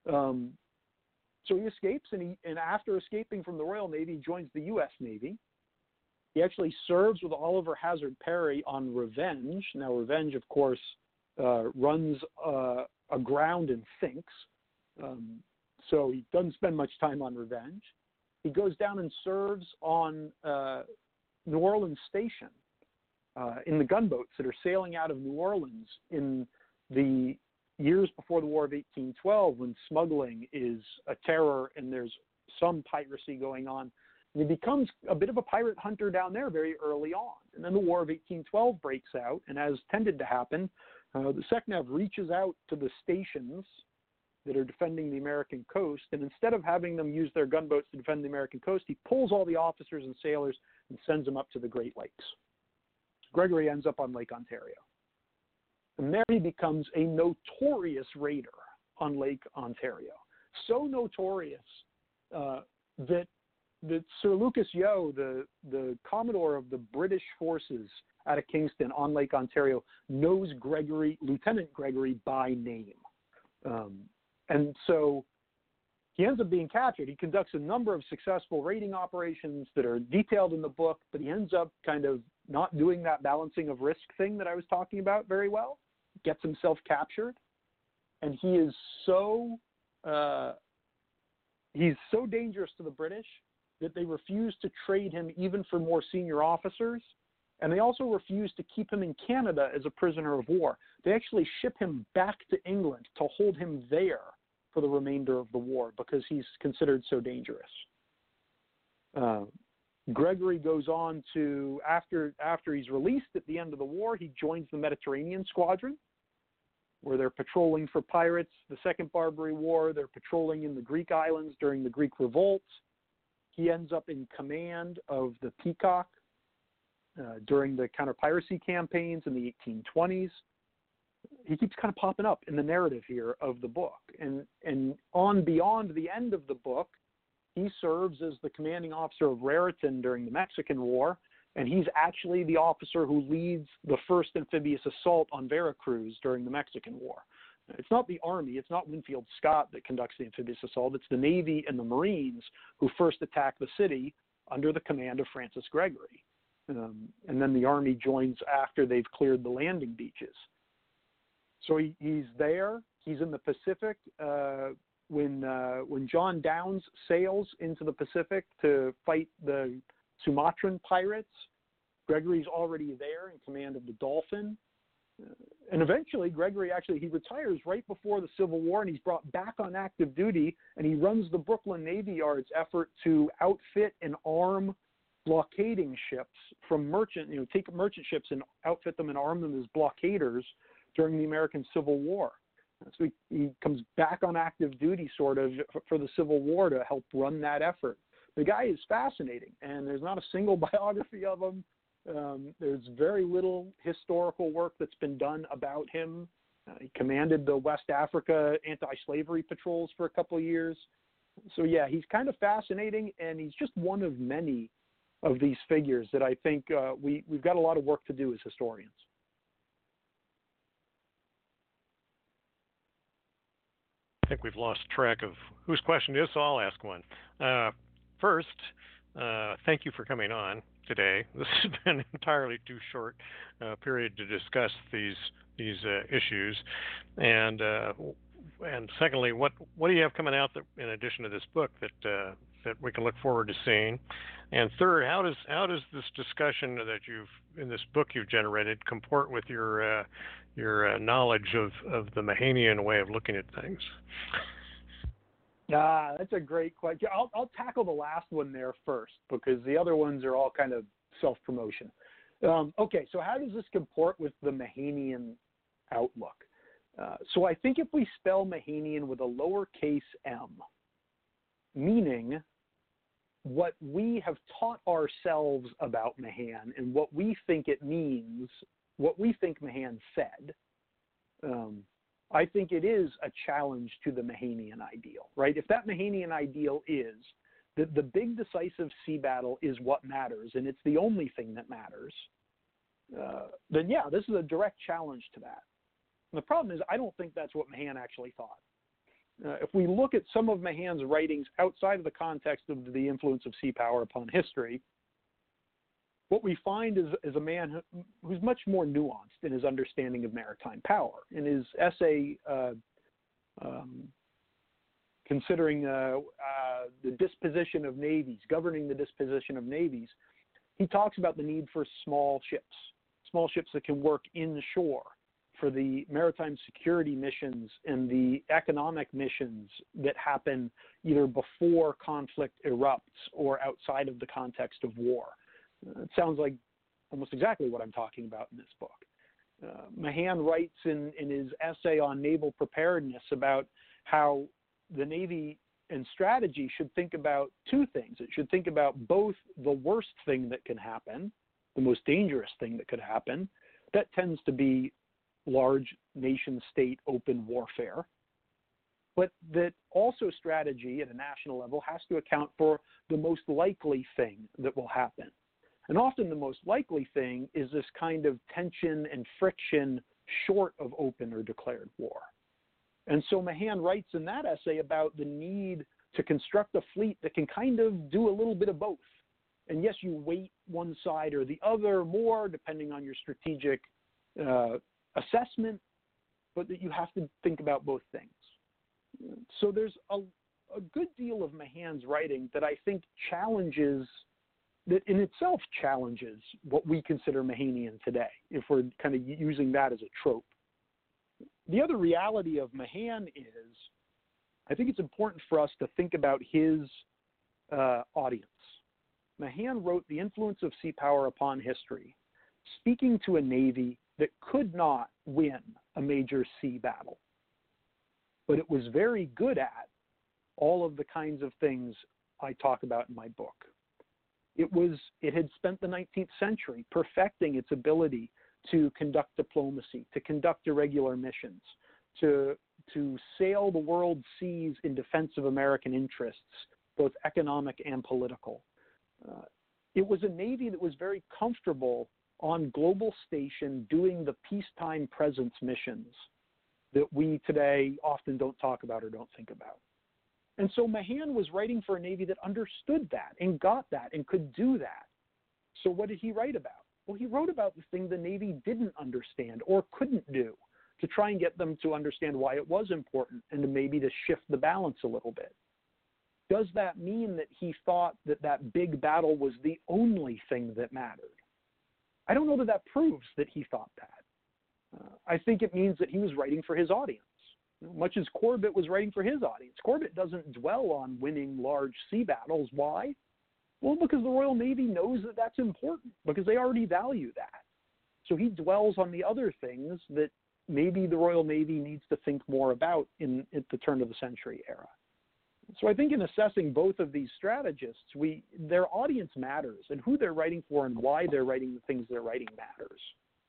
So he escapes, and after escaping from the Royal Navy, he joins the U.S. Navy. He actually serves with Oliver Hazard Perry on Revenge. Now, Revenge, of course, runs aground and sinks, so he doesn't spend much time on Revenge. He goes down and serves on New Orleans Station in the gunboats that are sailing out of New Orleans in the years before the War of 1812, when smuggling is a terror and there's some piracy going on. And he becomes a bit of a pirate hunter down there very early on. And then the War of 1812 breaks out, and as tended to happen, the SECNAV reaches out to the stations that are defending the American coast, and instead of having them use their gunboats to defend the American coast, he pulls all the officers and sailors and sends them up to the Great Lakes. Gregory ends up on Lake Ontario. And there he becomes a notorious raider on Lake Ontario. So notorious that Sir Lucas Yeo, the Commodore of the British forces out of Kingston on Lake Ontario, knows Lieutenant Gregory by name. And so he ends up being captured. He conducts a number of successful raiding operations that are detailed in the book, but he ends up kind of not doing that balancing of risk thing that I was talking about very well. Gets himself captured, and he is so dangerous to the British that they refused to trade him even for more senior officers, and they also refused to keep him in Canada as a prisoner of war. They actually ship him back to England to hold him there for the remainder of the war because he's considered so dangerous. Gregory goes on to, after he's released at the end of the war, he joins the Mediterranean Squadron, where they're patrolling for pirates. The Second Barbary War, they're patrolling in the Greek islands during the Greek Revolt. He ends up in command of the Peacock during the counter-piracy campaigns in the 1820s. He keeps kind of popping up in the narrative here of the book. And on beyond the end of the book, he serves as the commanding officer of Raritan during the Mexican War, and he's actually the officer who leads the first amphibious assault on Veracruz during the Mexican War. It's not the Army, it's not Winfield Scott that conducts the amphibious assault, it's the Navy and the Marines who first attack the city under the command of Francis Gregory. And then the Army joins after they've cleared the landing beaches. So he's there, he's in the Pacific. When John Downes sails into the Pacific to fight the Sumatran pirates, Gregory's already there in command of the Dolphin. And eventually, Gregory he retires right before the Civil War, and he's brought back on active duty, and he runs the Brooklyn Navy Yard's effort to outfit and arm blockading ships from take merchant ships and outfit them and arm them as blockaders during the American Civil War. So he comes back on active duty sort of for the Civil War to help run that effort. The guy is fascinating, and there's not a single biography of him. There's very little historical work that's been done about him. He commanded the West Africa anti-slavery patrols for a couple of years. So yeah, he's kind of fascinating, and he's just one of many of these figures that I think we've got a lot of work to do as historians. I think we've lost track of whose question it is, so I'll ask one. First, thank you for coming on today. This has been entirely too short period to discuss these issues. And secondly, what do you have coming out that, in addition to this book, that we can look forward to seeing? And third, how does this discussion that in this book you've generated comport with your knowledge of the Mahanian way of looking at things? That's a great question. I'll tackle the last one there first, because the other ones are all kind of self-promotion. Okay, so how does this comport with the Mahanian outlook? So I think if we spell Mahanian with a lowercase m, meaning what we have taught ourselves about Mahan and what we think it means, what we think Mahan said, I think it is a challenge to the Mahanian ideal, right? If that Mahanian ideal is that the big decisive sea battle is what matters and it's the only thing that matters, then yeah, this is a direct challenge to that. And the problem is I don't think that's what Mahan actually thought. If we look at some of Mahan's writings outside of the context of the influence of sea power upon history, what we find is a man who's much more nuanced in his understanding of maritime power. In his essay considering the disposition of navies, governing the disposition of navies, he talks about the need for small ships that can work inshore for the maritime security missions and the economic missions that happen either before conflict erupts or outside of the context of war. It sounds like almost exactly what I'm talking about in this book. Mahan writes in his essay on naval preparedness about how the Navy and strategy should think about two things. It should think about both the worst thing that can happen, the most dangerous thing that could happen. That tends to be large nation-state open warfare. But that also strategy at a national level has to account for the most likely thing that will happen. And often the most likely thing is this kind of tension and friction short of open or declared war. And so Mahan writes in that essay about the need to construct a fleet that can kind of do a little bit of both. And yes, you weight one side or the other more depending on your strategic assessment, but that you have to think about both things. So there's a good deal of Mahan's writing that I think that in itself challenges what we consider Mahanian today, if we're kind of using that as a trope. The other reality of Mahan is, I think it's important for us to think about his audience. Mahan wrote The Influence of Sea Power Upon History, speaking to a Navy that could not win a major sea battle, but it was very good at all of the kinds of things I talk about in my book. It had spent the 19th century perfecting its ability to conduct diplomacy, to conduct irregular missions, to sail the world seas in defense of American interests, both economic and political. It was a Navy that was very comfortable on global station doing the peacetime presence missions that we today often don't talk about or don't think about. And so Mahan was writing for a Navy that understood that and got that and could do that. So what did he write about? Well, he wrote about the thing the Navy didn't understand or couldn't do to try and get them to understand why it was important and to maybe to shift the balance a little bit. Does that mean that he thought that that big battle was the only thing that mattered? I don't know that that proves that he thought that. I think it means that he was writing for his audience. Much as Corbett was writing for his audience. Corbett doesn't dwell on winning large sea battles. Why? Well, because the Royal Navy knows that that's important, because they already value that. So he dwells on the other things that maybe the Royal Navy needs to think more about at the turn of the century era. So I think in assessing both of these strategists, their audience matters, and who they're writing for and why they're writing the things they're writing matters.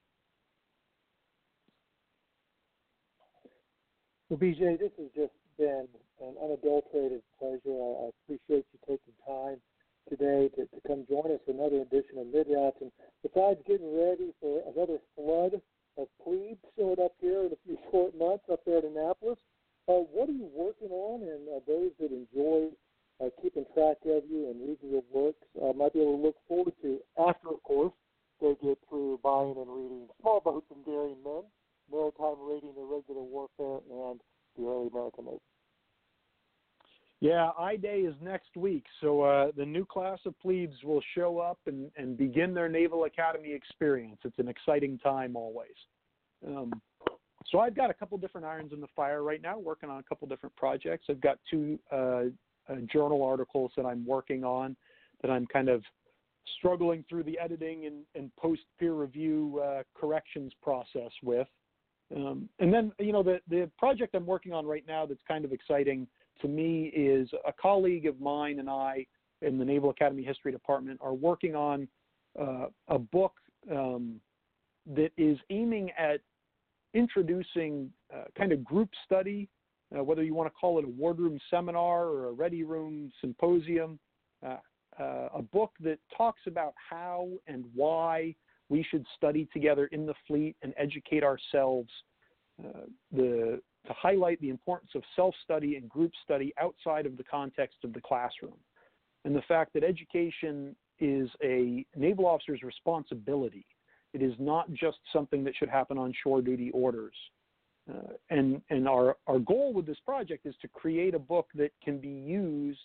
Well, BJ, this has just been an unadulterated pleasure. I appreciate you taking time today to come join us for another edition of Midrats. And besides getting ready for another flood of plebes showing up here in a few short months up there at Annapolis, what are you working on? And those that enjoy keeping track of you and reading your works might be able to look forward to after, of course, they get through buying and reading Small Boats and Daring Men, Maritime Raiding, Irregular Warfare, and the Early American Navy. Yeah, I-Day is next week, so the new class of plebes will show up and begin their Naval Academy experience. It's an exciting time always. So I've got a couple different irons in the fire right now, working on a couple different projects. I've got two journal articles that I'm working on that I'm kind of struggling through the editing and post-peer review corrections process with. And then, the project I'm working on right now that's kind of exciting to me is a colleague of mine and I in the Naval Academy History Department are working on a book that is aiming at introducing kind of group study, whether you want to call it a wardroom seminar or a ready room symposium, a book that talks about how and why we should study together in the fleet and educate ourselves, to highlight the importance of self-study and group study outside of the context of the classroom, and the fact that education is a naval officer's responsibility. It is not just something that should happen on shore duty orders. And our goal with this project is to create a book that can be used,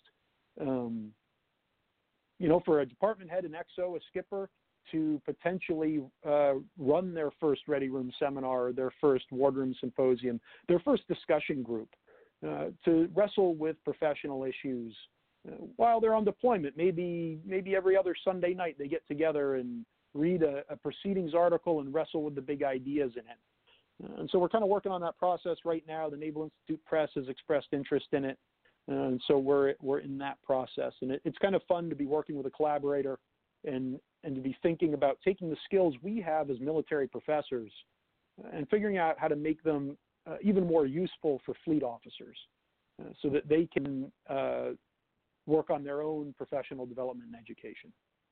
for a department head, an XO, a skipper, to potentially run their first ready room seminar, their first wardroom symposium, their first discussion group, to wrestle with professional issues while they're on deployment. Maybe every other Sunday night they get together and read a proceedings article and wrestle with the big ideas in it. And so we're kind of working on that process right now. The Naval Institute Press has expressed interest in it. And so we're in that process. And it's kind of fun to be working with a collaborator and to be thinking about taking the skills we have as military professors and figuring out how to make them even more useful for fleet officers so that they can work on their own professional development and education.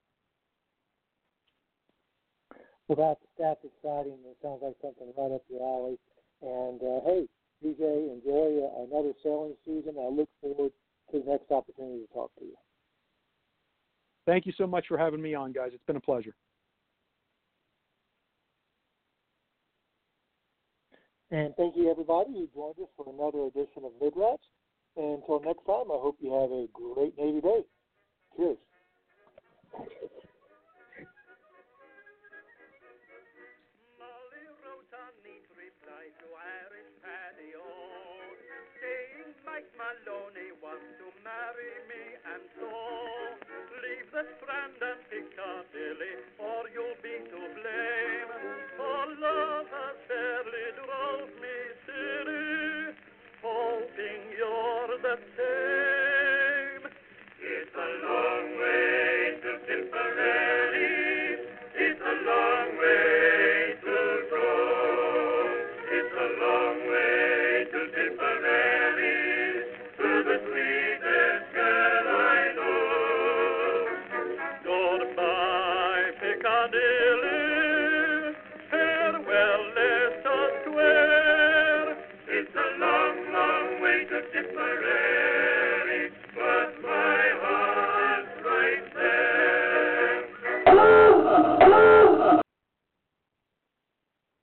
Well, that's exciting. It sounds like something right up your alley. And, hey, BJ, enjoy another sailing season. I look forward to the next opportunity to talk to you. Thank you so much for having me on, guys. It's been a pleasure. And thank you, everybody, who joined us for another edition of Midrats. And until next time, I hope you have a great Navy day. Cheers. Molly wrote a neat reply to Irish Paddy O, saying Mike Maloney wants to marry me, and so leave the Strand and Piccadilly.